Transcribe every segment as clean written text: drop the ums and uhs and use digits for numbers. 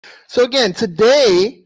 So again, today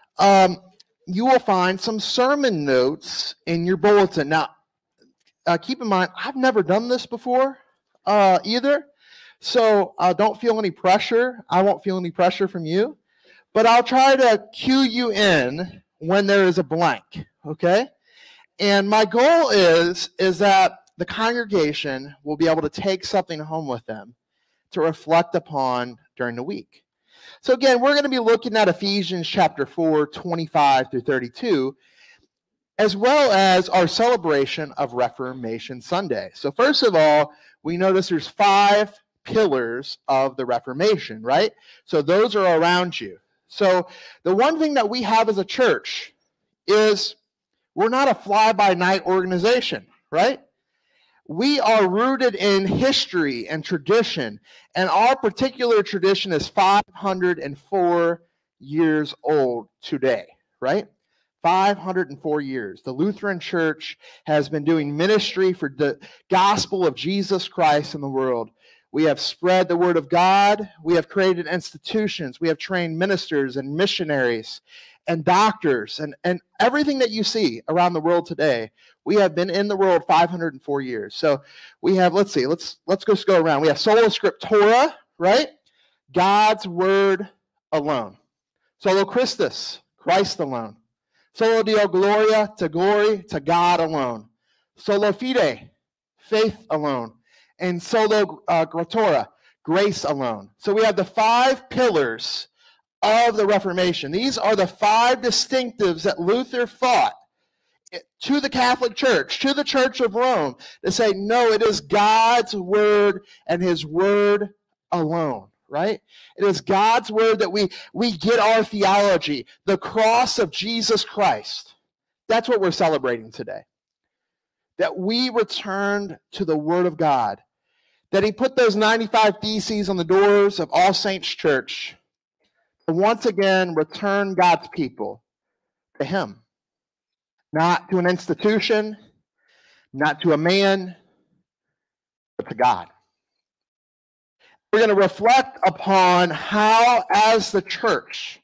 you will find some sermon notes in your bulletin. Now, keep in mind, I've never done this before either, so don't feel any pressure. I won't feel any pressure from you, but I'll try to cue you in when there is a blank, okay? And my goal is that the congregation will be able to take something home with them to reflect upon during the week. So again, we're going to be looking at Ephesians chapter 4, 25 through 32, as well as our celebration of Reformation Sunday. So first of all, we notice there's 5 pillars of the Reformation, right? So those are around you. So the one thing that we have as a church is we're not a fly-by-night organization, right? We are rooted in history and tradition, and our particular tradition is 504 years old today, right? 504 years. The Lutheran Church has been doing ministry for the gospel of Jesus Christ in the world. We have spread the word of God. We have created institutions. We have trained ministers and missionaries and doctors and everything that you see around the world today. We have been in the world 504 years. So we have, let's just go around. We have Sola Scriptura, right? God's word alone. Solo Christus, Christ alone. Solo Deo Gloria, to glory to God alone. Solo Fide, faith alone. And solo Gratia, grace alone. So we have the 5 pillars of the Reformation. These are the 5 distinctives that Luther fought to the Catholic Church, to the Church of Rome, to say, no, it is God's word and his word alone, right? It is God's word that we get our theology, the cross of Jesus Christ. That's what we're celebrating today. That we returned to the word of God, that he put those 95 theses on the doors of All Saints Church to once again return God's people to him. Not to an institution, not to a man, but to God. We're going to reflect upon how, as the church,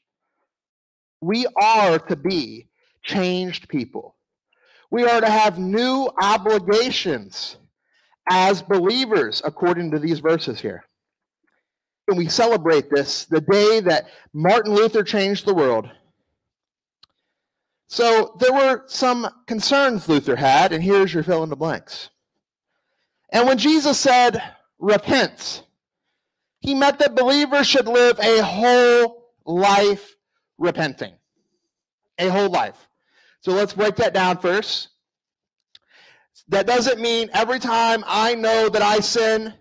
we are to be changed people. We are to have new obligations as believers, according to these verses here. And we celebrate this, the day that Martin Luther changed the world. So there were some concerns Luther had, and here's your fill in the blanks. And when Jesus said, repent, he meant that believers should live a whole life repenting. A whole life. So let's break that down first. That doesn't mean every time I know that I sin,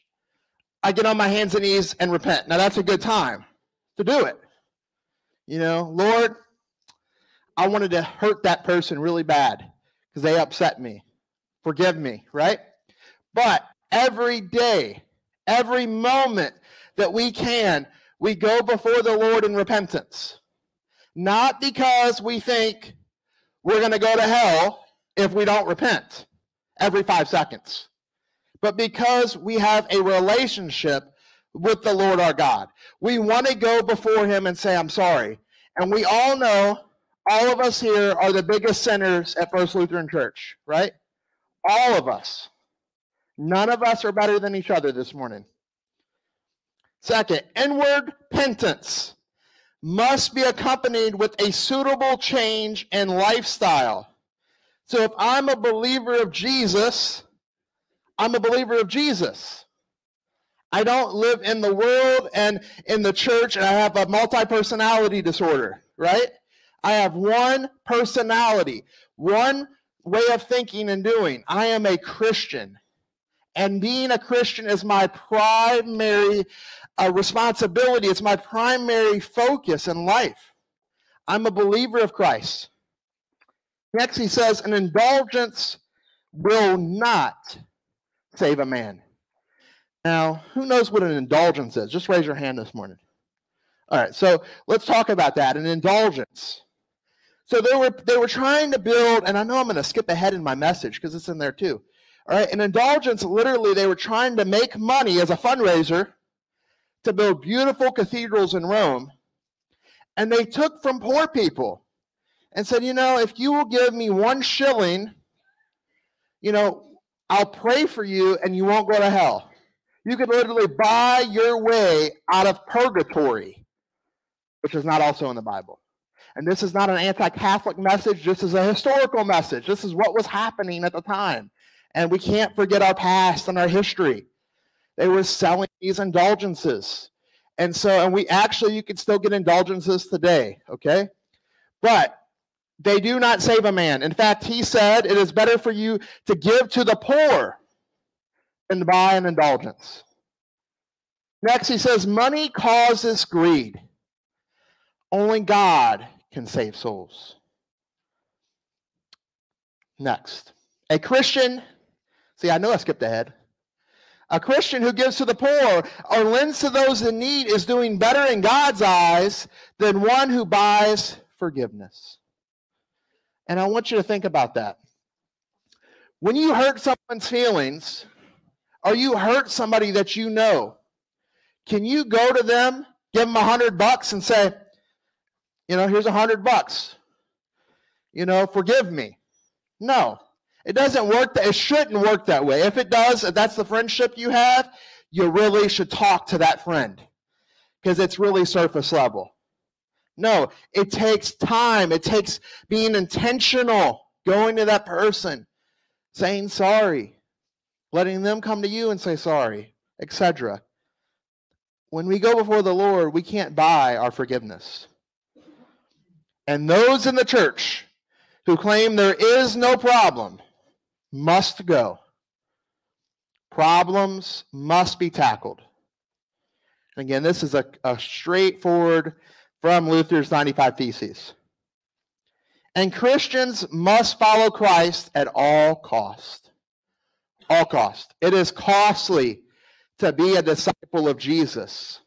I get on my hands and knees and repent. Now that's a good time to do it. You know, Lord, I wanted to hurt that person really bad because they upset me. Forgive me, right? But every day, every moment that we can, we go before the Lord in repentance. Not because we think we're going to go to hell if we don't repent every 5 seconds, but because we have a relationship with the Lord our God. We want to go before him and say, I'm sorry. And we all know, all of us here are the biggest sinners at First Lutheran Church, right? All of us. None of us are better than each other this morning. Second, inward penance must be accompanied with a suitable change in lifestyle. So if I'm a believer of Jesus, I'm a believer of Jesus. I don't live in the world and in the church and I have a multi-personality disorder, right? I have one personality, one way of thinking and doing. I am a Christian. And being a Christian is my primary responsibility. It's my primary focus in life. I'm a believer of Christ. Next, he says, an indulgence will not save a man. Now, who knows what an indulgence is? Just raise your hand this morning. All right, so let's talk about that, an indulgence. So they were trying to build, and I know I'm going to skip ahead in my message because it's in there too. All right, an indulgence, literally, they were trying to make money as a fundraiser to build beautiful cathedrals in Rome And they took from poor people and said, if you will give me 1 shilling, I'll pray for you and you won't go to hell. You could literally buy your way out of purgatory, which is not also in the Bible. And this is not an anti-Catholic message. This is a historical message. This is what was happening at the time. And we can't forget our past and our history. They were selling these indulgences. And you can still get indulgences today, okay? But they do not save a man. In fact, he said, it is better for you to give to the poor than to buy an indulgence. Next, he says, money causes greed. Only God can save souls. Next, a Christian, I know I skipped ahead. A Christian who gives to the poor or lends to those in need is doing better in God's eyes than one who buys forgiveness. And I want you to think about that. When you hurt someone's feelings, or you hurt somebody that you know, can you go to them, give them $100 and say, here's $100. Forgive me. No, it doesn't work. It shouldn't work that way. If it does, if that's the friendship you have, you really should talk to that friend because it's really surface level. No, it takes time. It takes being intentional, going to that person, saying sorry, letting them come to you and say sorry, etc. When we go before the Lord, we can't buy our forgiveness. And those in the church who claim there is no problem must go. Problems must be tackled. And again, this is a straightforward from Luther's 95 Theses. And Christians must follow Christ at all cost. All cost. It is costly to be a disciple of Jesus.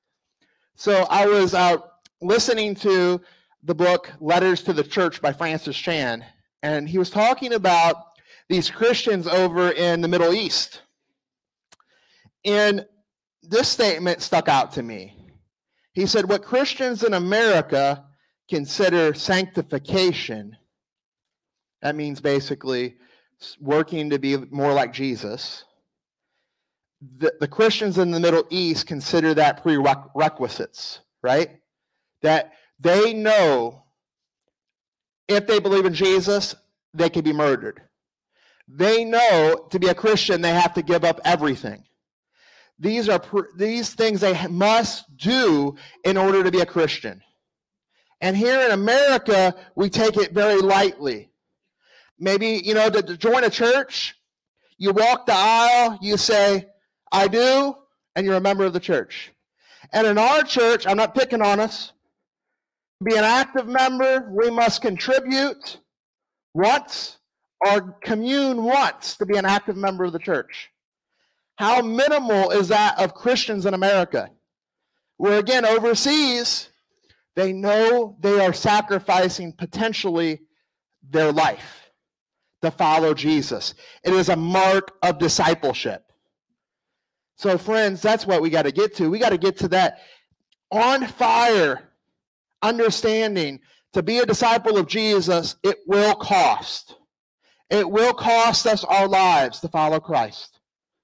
So I was listening to the book Letters to the Church by Francis Chan, and he was talking about these Christians over in the Middle East. And this statement stuck out to me. He said, what Christians in America consider sanctification, that means basically working to be more like Jesus. The Christians in the Middle East consider that prerequisites, right? That they know if they believe in Jesus, they can be murdered. They know to be a Christian, they have to give up everything. These things they must do in order to be a Christian. And here in America, we take it very lightly. Maybe, to join a church, you walk the aisle, you say, I do, and you're a member of the church. And in our church, I'm not picking on us, to be an active member, we must contribute once or commune once to be an active member of the church. How minimal is that of Christians in America? Where again, overseas, they know they are sacrificing potentially their life to follow Jesus. It is a mark of discipleship. So friends, that's what we got to get to. We got to get to that on fire understanding. To be a disciple of Jesus, it will cost. It will cost us our lives to follow Christ.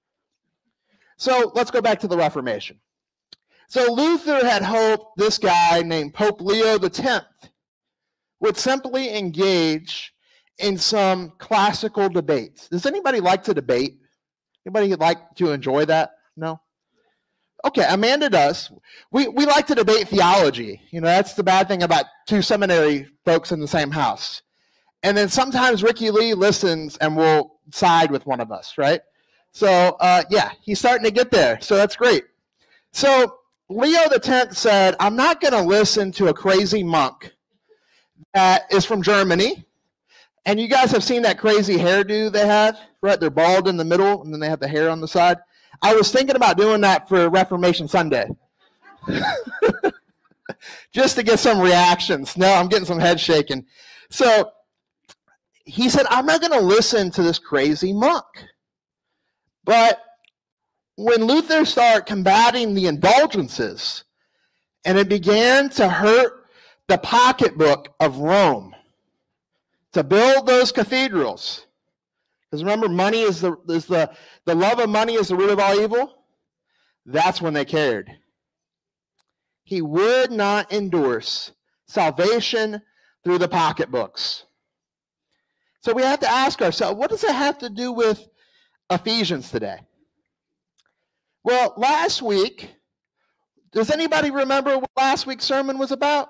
So let's go back to the Reformation. So Luther had hoped this guy named Pope Leo X would simply engage in some classical debates. Does anybody like to debate? Anybody like to enjoy that? No? Okay, Amanda does. We like to debate theology. That's the bad thing about two seminary folks in the same house. And then sometimes Ricky Lee listens and will side with one of us, right? So, he's starting to get there. So that's great. So Leo X said, I'm not going to listen to a crazy monk that is from Germany. And you guys have seen that crazy hairdo they have, right? They're bald in the middle, and then they have the hair on the side. I was thinking about doing that for Reformation Sunday. Just to get some reactions. No, I'm getting some head shaking. So he said, I'm not going to listen to this crazy monk. But when Luther started combating the indulgences, and it began to hurt the pocketbook of Rome to build those cathedrals. Because remember, money is the love of money is the root of all evil. That's when they cared. He would not endorse salvation through the pocketbooks. So we have to ask ourselves, what does it have to do with Ephesians today? Well, last week, does anybody remember what last week's sermon was about?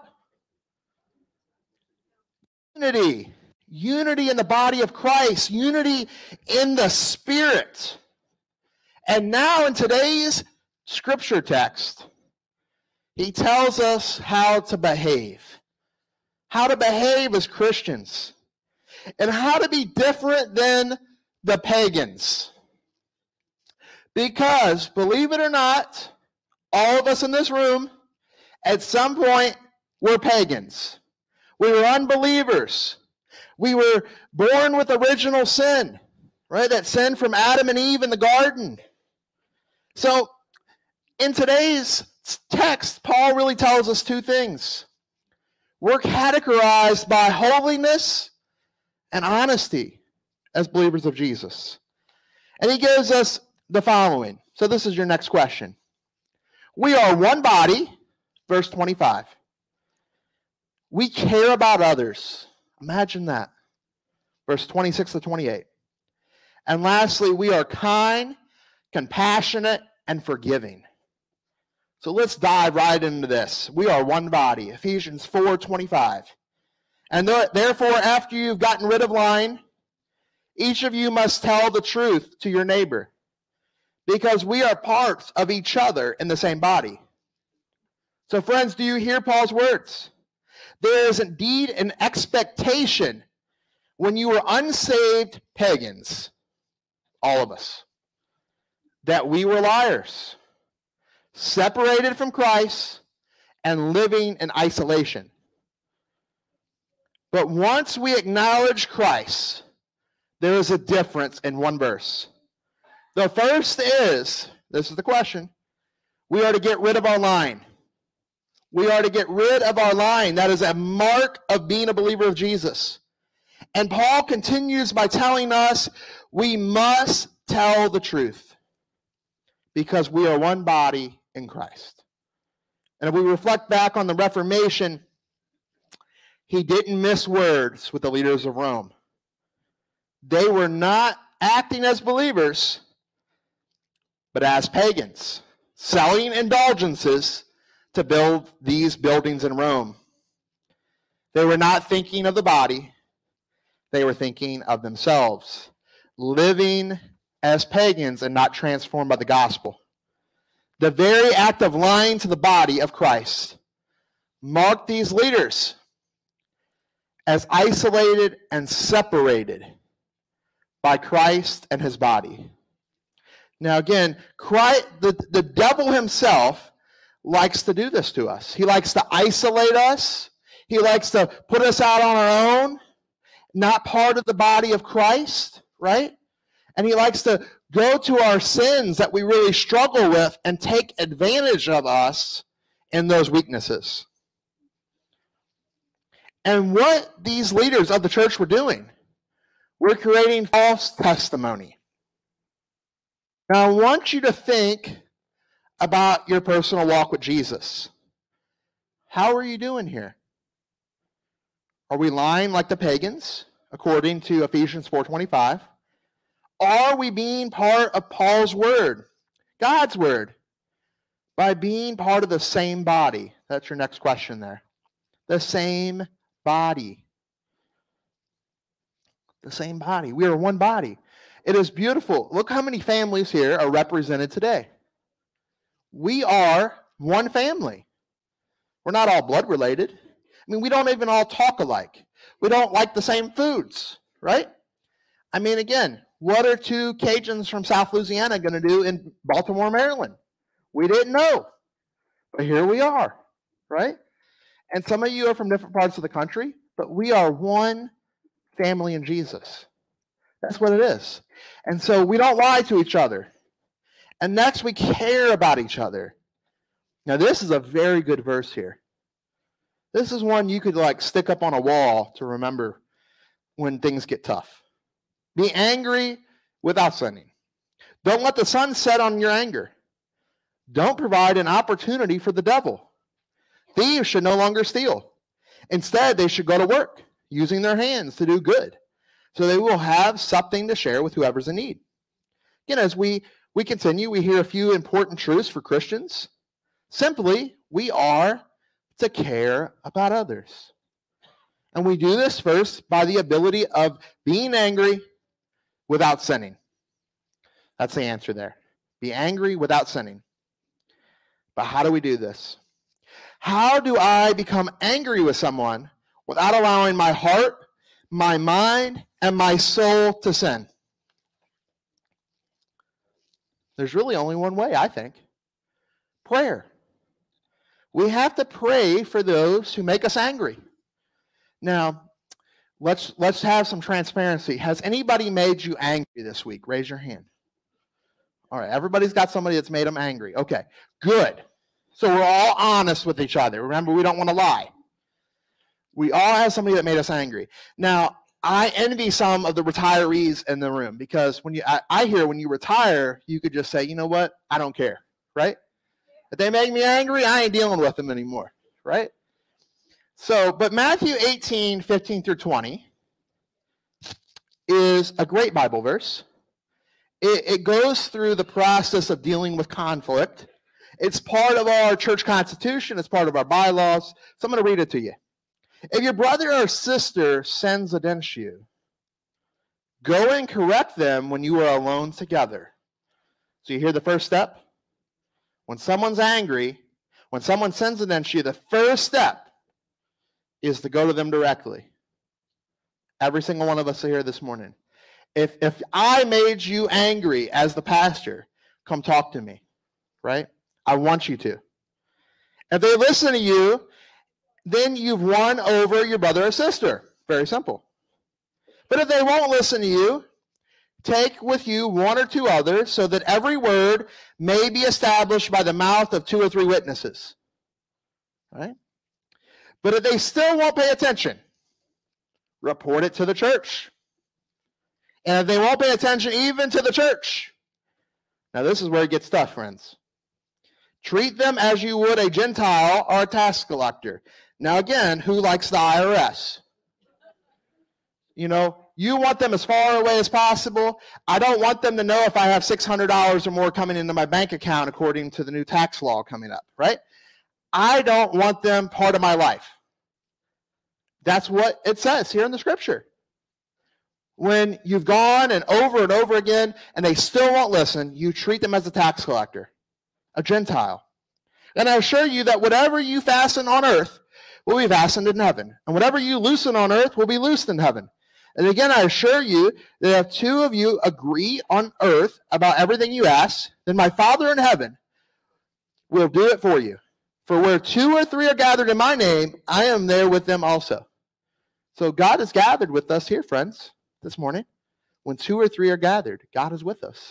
Unity. Unity in the body of Christ. Unity in the Spirit. And now in today's scripture text, he tells us how to behave. How to behave as Christians. And how to be different than the pagans. Because, believe it or not, all of us in this room, at some point, were pagans. We were unbelievers. We were born with original sin, right? That sin from Adam and Eve in the garden. So, in today's text, Paul really tells us two things. We're categorized by holiness and honesty as believers of Jesus. And he gives us the following. So this is your next question. We are one body, verse 25. We care about others. Imagine that. Verse 26 to 28. And lastly, we are kind, compassionate, and forgiving. So let's dive right into this. We are one body, Ephesians 4:25. And therefore, after you've gotten rid of lying, each of you must tell the truth to your neighbor, because we are parts of each other in the same body. So friends, do you hear Paul's words? There is indeed an expectation when you were unsaved pagans, all of us, that we were liars, separated from Christ, and living in isolation. But once we acknowledge Christ, there is a difference in one verse. The first is, this is the question, we are to get rid of our lying. We are to get rid of our lying. That is a mark of being a believer of Jesus. And Paul continues by telling us we must tell the truth because we are one body in Christ. And if we reflect back on the Reformation, he didn't miss words with the leaders of Rome. They were not acting as believers, but as pagans, selling indulgences to build these buildings in Rome. They were not thinking of the body. They were thinking of themselves, living as pagans and not transformed by the gospel. The very act of lying to the body of Christ marked these leaders as isolated and separated by Christ and his body. Now again, the devil himself likes to do this to us. He likes to isolate us. He likes to put us out on our own, not part of the body of Christ, right? And he likes to go to our sins that we really struggle with and take advantage of us in those weaknesses. And what these leaders of the church were doing, we're creating false testimony. Now, I want you to think about your personal walk with Jesus. How are you doing here? Are we lying like the pagans, according to Ephesians 4:25? Are we being part of Paul's word, God's word, by being part of the same body? That's your next question there. The same body. The same body. We are one body. It is beautiful. Look how many families here are represented today. We are one family. We're not all blood related. I mean, we don't even all talk alike. We don't like the same foods, right? I mean, again, what are two Cajuns from South Louisiana going to do in Baltimore, Maryland? We didn't know, but here we are, right? And some of you are from different parts of the country, but we are one family in Jesus. That's what it is. And so we don't lie to each other. And next, we care about each other. Now, this is a very good verse here. This is one you could like stick up on a wall to remember when things get tough. Be angry without sinning. Don't let the sun set on your anger. Don't provide an opportunity for the devil. Thieves should no longer steal. Instead, they should go to work, using their hands to do good, so they will have something to share with whoever's in need. Again, as we continue, we hear a few important truths for Christians. Simply, we are to care about others. And we do this first by the ability of being angry without sinning. That's the answer there. Be angry without sinning. But how do we do this? How do I become angry with someone without allowing my heart, my mind, and my soul to sin? There's really only one way, I think. Prayer. We have to pray for those who make us angry. Now, let's have some transparency. Has anybody made you angry this week? Raise your hand. All right, everybody's got somebody that's made them angry. Okay, good. So we're all honest with each other. Remember, we don't want to lie. We all have somebody that made us angry. Now, I envy some of the retirees in the room because I hear when you retire, you could just say, you know what? I don't care, right? If they make me angry, I ain't dealing with them anymore, right? So, but Matthew 18, 15 through 20 is a great Bible verse. It goes through the process of dealing with conflict. It's part of our church constitution. It's part of our bylaws. So I'm going to read it to you. If your brother or sister sins against you, go and correct them when you are alone together. So you hear the first step? When someone's angry, when someone sins against you, the first step is to go to them directly. Every single one of us are here this morning. If I made you angry as the pastor, come talk to me, right? I want you to. If they listen to you, then you've won over your brother or sister. Very simple. But if they won't listen to you, take with you one or two others so that every word may be established by the mouth of 2 or 3 witnesses. Right? But if they still won't pay attention, report it to the church. And if they won't pay attention even to the church, now this is where it gets tough, friends. Treat them as you would a Gentile or a tax collector. Now again, who likes the IRS? You know, you want them as far away as possible. I don't want them to know if I have $600 or more coming into my bank account according to the new tax law coming up, right? I don't want them part of my life. That's what it says here in the scripture. When you've gone and over again and they still won't listen, you treat them as a tax collector, a Gentile. And I assure you that whatever you fasten on earth will be fastened in heaven. And whatever you loosen on earth will be loosed in heaven. And again, I assure you that if 2 of you agree on earth about everything you ask, then my Father in heaven will do it for you. For where 2 or 3 are gathered in my name, I am there with them also. So God is gathered with us here, friends, this morning. When 2 or 3 are gathered, God is with us.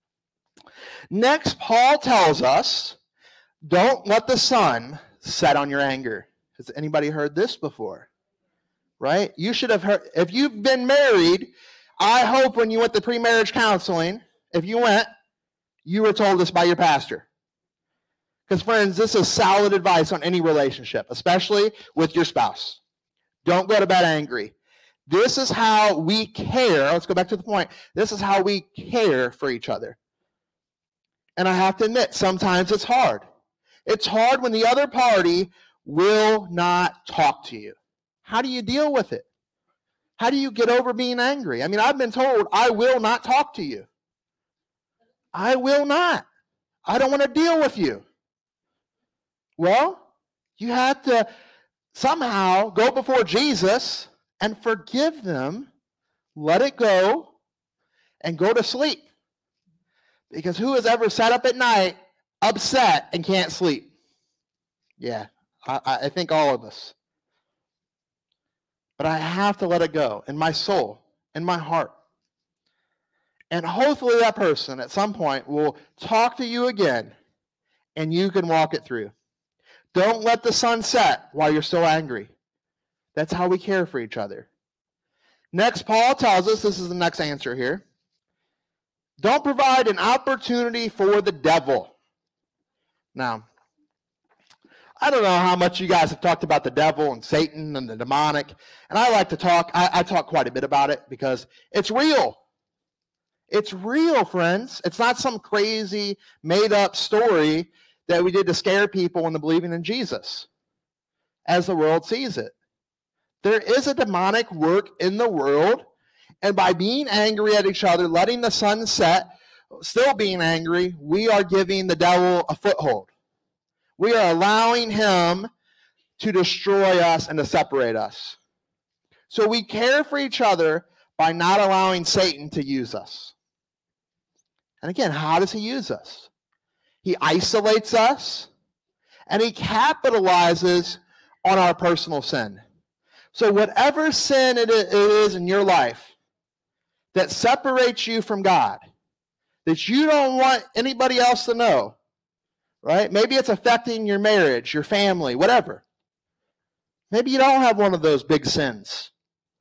Next, Paul tells us, don't let the sun set on your anger. Has anybody heard this before? Right? You should have heard. If you've been married, I hope when you went to pre-marriage counseling, if you went, you were told this by your pastor. Because friends, this is solid advice on any relationship, especially with your spouse. Don't go to bed angry. This is how we care. Let's go back to the point. This is how we care for each other. And I have to admit, sometimes it's hard. It's hard when the other party will not talk to you. How do you deal with it? How do you get over being angry? I mean, I've been told, I will not talk to you. I will not. I don't want to deal with you. Well, you have to somehow go before Jesus and forgive them, let it go, and go to sleep. Because who has ever sat up at night upset and can't sleep? Yeah, I think all of us. But I have to let it go in my soul, in my heart. And hopefully that person at some point will talk to you again and you can walk it through. Don't let the sun set while you're still angry. That's how we care for each other. Next, Paul tells us, this is the next answer here, don't provide an opportunity for the devil. Now, I don't know how much you guys have talked about the devil and Satan and the demonic, and I like to talk, I talk quite a bit about it because it's real. It's real, friends. It's not some crazy, made-up story that we did to scare people into believing in Jesus as the world sees it. There is a demonic work in the world, and by being angry at each other, letting the sun set, still being angry, we are giving the devil a foothold. We are allowing him to destroy us and to separate us. So we care for each other by not allowing Satan to use us. And again, how does he use us? He isolates us, and he capitalizes on our personal sin. So whatever sin it is in your life that separates you from God, that you don't want anybody else to know, right? Maybe it's affecting your marriage, your family, whatever. Maybe you don't have one of those big sins.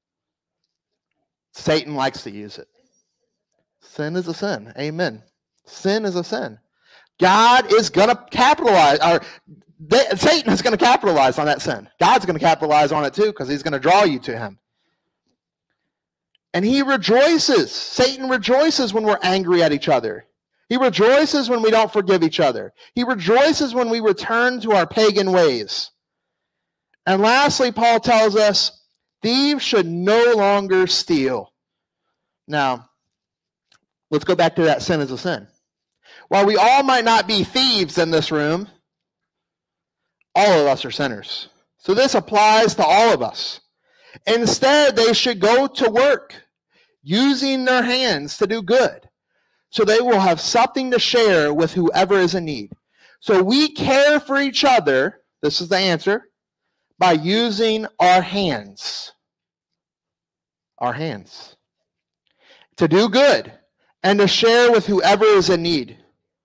Satan likes to use it. Sin is a sin. Amen. Sin is a sin. God is going to capitalize, or Satan is going to capitalize on that sin. God's going to capitalize on it too because he's going to draw you to him. And he rejoices. Satan rejoices when we're angry at each other. He rejoices when we don't forgive each other. He rejoices when we return to our pagan ways. And lastly, Paul tells us, thieves should no longer steal. Now, let's go back to that sin as a sin. While we all might not be thieves in this room, all of us are sinners. So this applies to all of us. Instead, they should go to work, using their hands to do good, so they will have something to share with whoever is in need. So we care for each other, this is the answer, by using our hands. Our hands. To do good and to share with whoever is in need.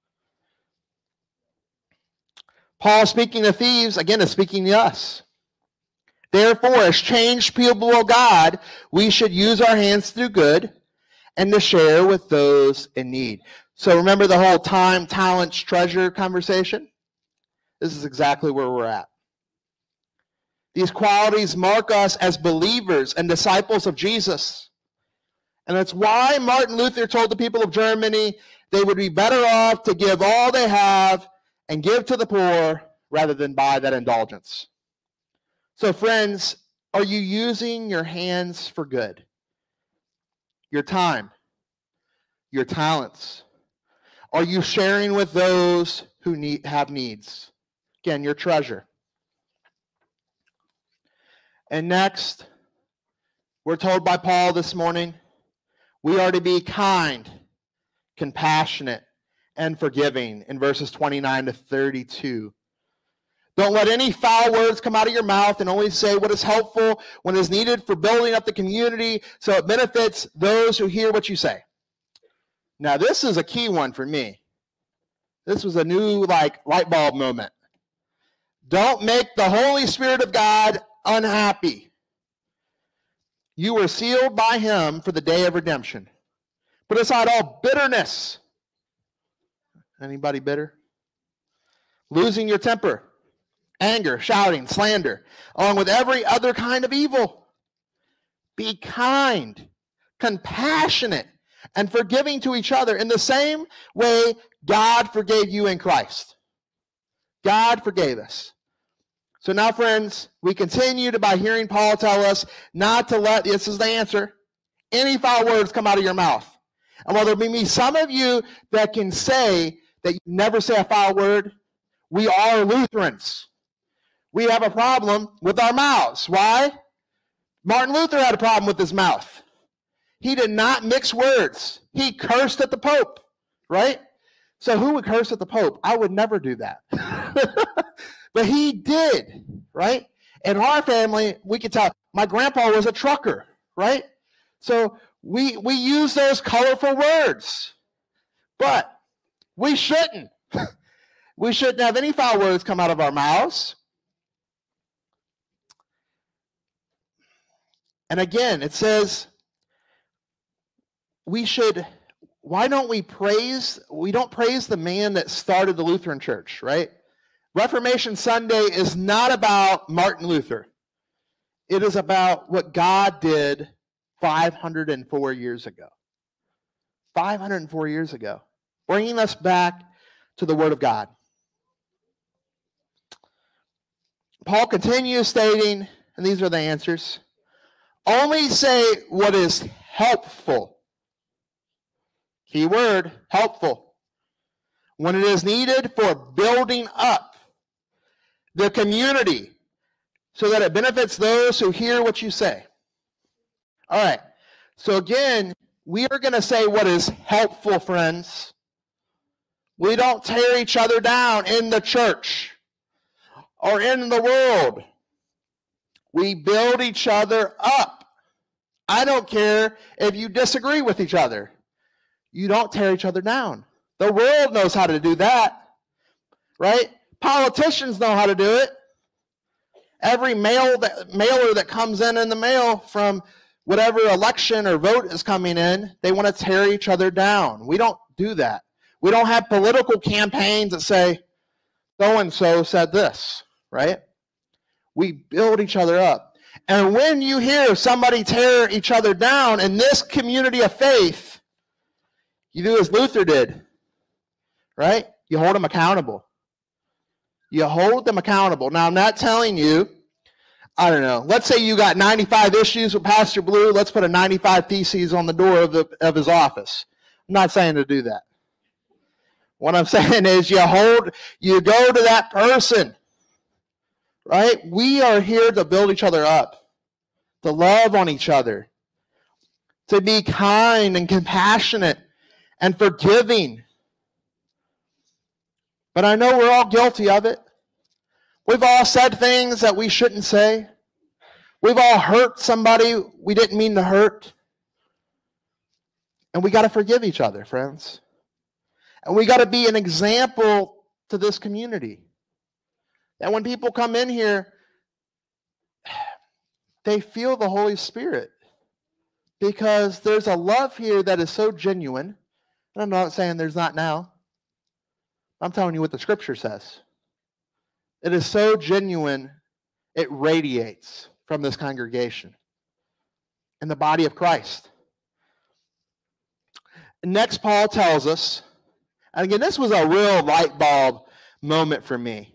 Paul, speaking to thieves, again, is speaking to us. Therefore, as changed people of God, we should use our hands to do good and to share with those in need. So remember the whole time, talents, treasure conversation? This is exactly where we're at. These qualities mark us as believers and disciples of Jesus. And that's why Martin Luther told the people of Germany they would be better off to give all they have and give to the poor rather than buy that indulgence. So friends, are you using your hands for good? Your time, your talents? Are you sharing with those who have needs? Again, your treasure. And next, we're told by Paul this morning, we are to be kind, compassionate, and forgiving in verses 29 to 32. Don't let any foul words come out of your mouth, and only say what is helpful when is needed for building up the community so it benefits those who hear what you say. Now, this is a key one for me. This was a new light bulb moment. Don't make the Holy Spirit of God unhappy. You were sealed by him for the day of redemption. Put aside all bitterness. Anybody bitter? Losing your temper, anger, shouting, slander, along with every other kind of evil. Be kind, compassionate, and forgiving to each other in the same way God forgave you in Christ. God forgave us. So now, friends, we continue by hearing Paul tell us not to let, this is the answer, any foul words come out of your mouth. And while there may be some of you that can say that you never say a foul word, we are Lutherans. We have a problem with our mouths. Why? Martin Luther had a problem with his mouth. He did not mix words. He cursed at the Pope, right? So who would curse at the Pope? I would never do that. But he did, right? In our family, we could tell, my grandpa was a trucker, right? So we use those colorful words. But we shouldn't. We shouldn't have any foul words come out of our mouths. And again, it says why don't we don't praise the man that started the Lutheran Church, right? Reformation Sunday is not about Martin Luther. It is about what God did 504 years ago. 504 years ago, bringing us back to the Word of God. Paul continues stating, and these are the answers, only say what is helpful. Key word, helpful. When it is needed for building up the community so that it benefits those who hear what you say. All right. So again, we are going to say what is helpful, friends. We don't tear each other down in the church or in the world. We build each other up. I don't care if you disagree with each other. You don't tear each other down. The world knows how to do that, right? Politicians know how to do it. Every mailer that comes in the mail from whatever election or vote is coming in, they want to tear each other down. We don't do that. We don't have political campaigns that say, so-and-so said this, right? We build each other up. And when you hear somebody tear each other down in this community of faith, you do as Luther did, right? You hold them accountable. You hold them accountable. Now, I'm not telling you, I don't know, let's say you got 95 issues with Pastor Blue. Let's put a 95 theses on the door of his office. I'm not saying to do that. What I'm saying is you go to that person, right? We are here to build each other up, to love on each other, to be kind and compassionate and forgiving. But I know we're all guilty of it. We've all said things that we shouldn't say. We've all hurt somebody we didn't mean to hurt. And we got to forgive each other, friends. And we got to be an example to this community. And when people come in here, they feel the Holy Spirit. Because there's a love here that is so genuine. And I'm not saying there's not now. I'm telling you what the Scripture says. It is so genuine, it radiates from this congregation in the body of Christ. Next, Paul tells us, and again, this was a real light bulb moment for me.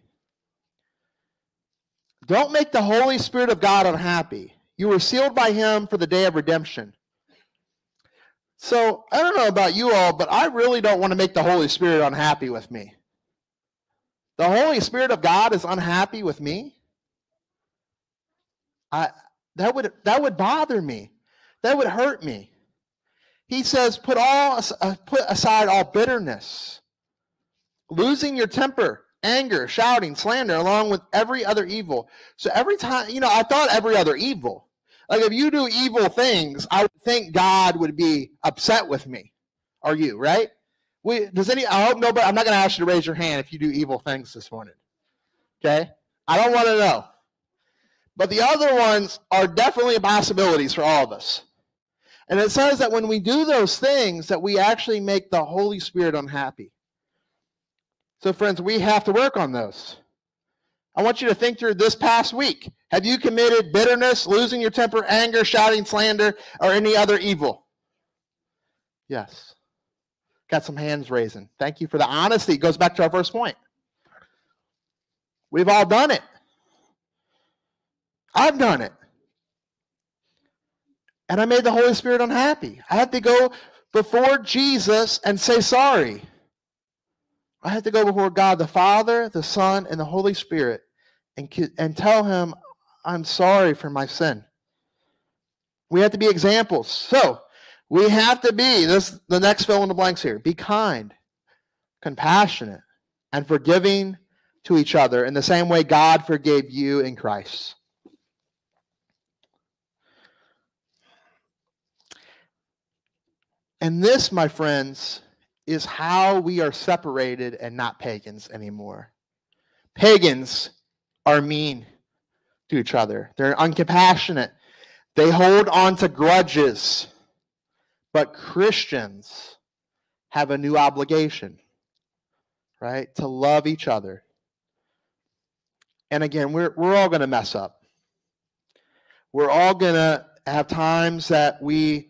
Don't make the Holy Spirit of God unhappy. You were sealed by Him for the day of redemption. So, I don't know about you all, but I really don't want to make the Holy Spirit unhappy with me. The Holy Spirit of God is unhappy with me? That would bother me. That would hurt me. He says, put aside all bitterness, losing your temper, anger, shouting, slander, along with every other evil. So every time, I thought every other evil. Like if you do evil things, I would think God would be upset with me. Or you, right? I hope nobody, I'm not going to ask you to raise your hand if you do evil things this morning. Okay? I don't want to know. But the other ones are definitely possibilities for all of us. And it says that when we do those things, that we actually make the Holy Spirit unhappy. So friends, we have to work on those. I want you to think through this past week. Have you committed bitterness, losing your temper, anger, shouting, slander, or any other evil? Yes. Got some hands raising. Thank you for the honesty. It goes back to our first point. We've all done it. I've done it. And I made the Holy Spirit unhappy. I had to go before Jesus and say sorry. I had to go before God the Father, the Son, and the Holy Spirit and tell Him, I'm sorry for my sin. We have to be examples. So, we have to be, the next fill in the blanks here, be kind, compassionate, and forgiving to each other in the same way God forgave you in Christ. And this, my friends, is how we are separated and not pagans anymore. Pagans are mean to each other. They're uncompassionate. They hold on to grudges. But Christians have a new obligation, right? To love each other. And again, we're all going to mess up. We're all going to have times that we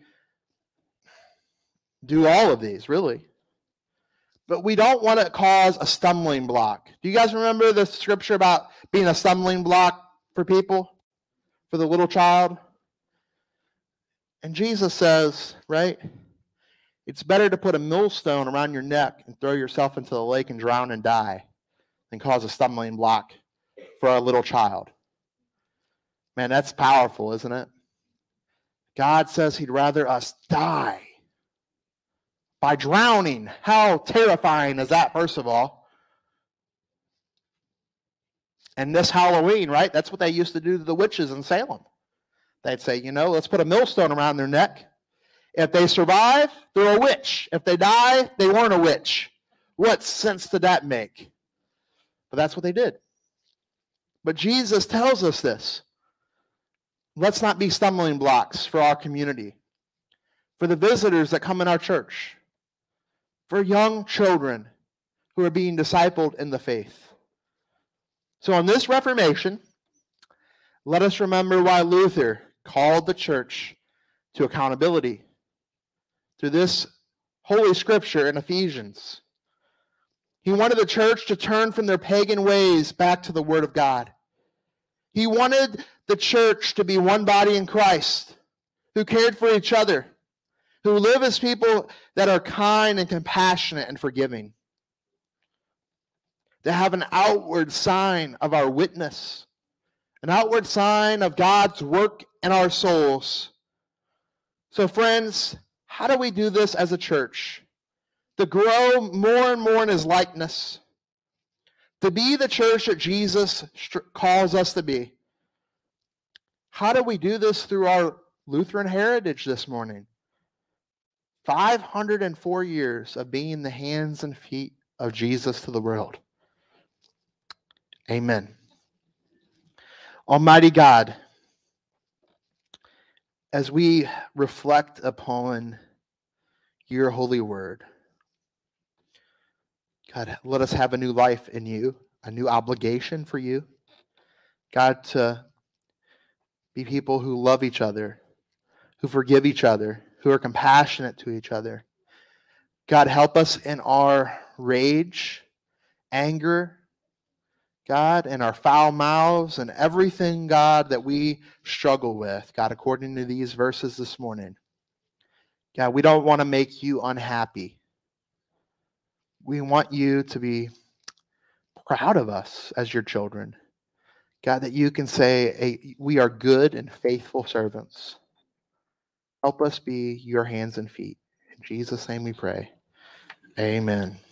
do all of these, really. But we don't want to cause a stumbling block. Do you guys remember the scripture about being a stumbling block for people, for the little child? And Jesus says, right, it's better to put a millstone around your neck and throw yourself into the lake and drown and die than cause a stumbling block for a little child. Man, that's powerful, isn't it? God says he'd rather us die by drowning. How terrifying is that, first of all? And this Halloween, right? That's what they used to do to the witches in Salem. They'd say, let's put a millstone around their neck. If they survive, they're a witch. If they die, they weren't a witch. What sense did that make? But that's what they did. But Jesus tells us this. Let's not be stumbling blocks for our community, for the visitors that come in our church, for young children who are being discipled in the faith. So on this Reformation, let us remember why Luther called the church to accountability through this Holy Scripture in Ephesians. He wanted the church to turn from their pagan ways back to the Word of God. He wanted the church to be one body in Christ, who cared for each other, who live as people that are kind and compassionate and forgiving, to have an outward sign of our witness, an outward sign of God's work in our souls. So friends, how do we do this as a church? To grow more and more in his likeness, to be the church that Jesus calls us to be. How do we do this through our Lutheran heritage this morning? 504 years of being the hands and feet of Jesus to the world. Amen. Almighty God, as we reflect upon your holy word, God, let us have a new life in you, a new obligation for you. God, to be people who love each other, who forgive each other, who are compassionate to each other. God, help us in our rage, anger, God, and our foul mouths and everything, God, that we struggle with, God, according to these verses this morning. God, we don't want to make you unhappy. We want you to be proud of us as your children. God, that you can say, we are good and faithful servants. Help us be your hands and feet. In Jesus' name we pray. Amen.